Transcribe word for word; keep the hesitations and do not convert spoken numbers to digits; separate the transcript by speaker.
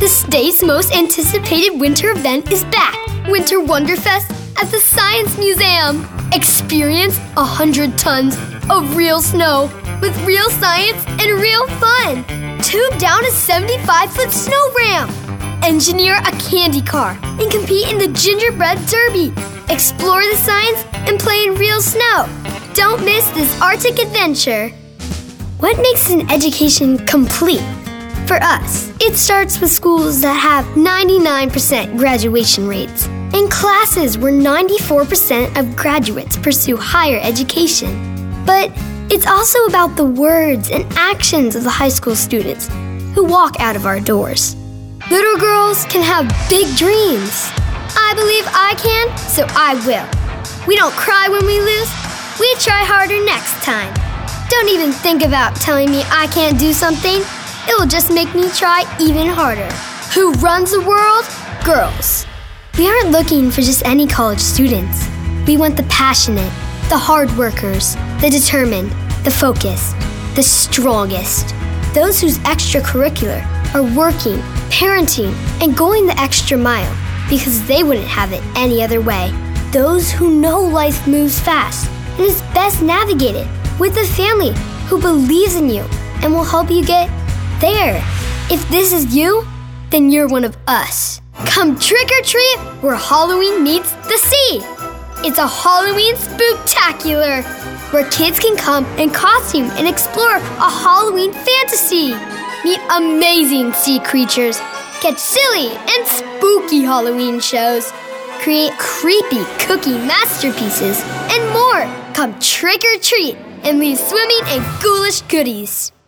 Speaker 1: state's most anticipated winter event is back. Winter Wonderfest at the Science Museum. Experience one hundred tons of real snow with real science and real fun. Tube down a seventy-five foot snow ramp. Engineer a candy car and compete in the gingerbread derby. Explore the science and play in real snow. Don't miss this Arctic adventure. What makes an education complete? For us, it starts with schools that have ninety-nine percent graduation rates and classes where ninety-four percent of graduates pursue higher education. But it's also about the words and actions of the high school students who walk out of our doors. Little girls can have big dreams. I believe I can, so I will. We don't cry when we lose. We try harder next time. Don't even think about telling me I can't do something. It will just make me try even harder. Who runs the world? Girls. We aren't looking for just any college students. We want the passionate, the hard workers, the determined, the focused, the strongest. Those whose extracurricular are working, parenting, and going the extra mile because they wouldn't have it any other way. Those who know life moves fast and is best navigated with a family who believes in you and will help you get there. If this is you, then you're one of us. Come trick or treat where Halloween meets the sea. It's a Halloween spooktacular where kids can come in costume and explore a Halloween fantasy. Meet amazing sea creatures, catch silly and spooky Halloween shows, create creepy cookie masterpieces, and more. Come trick or treat and leave swimming in ghoulish goodies.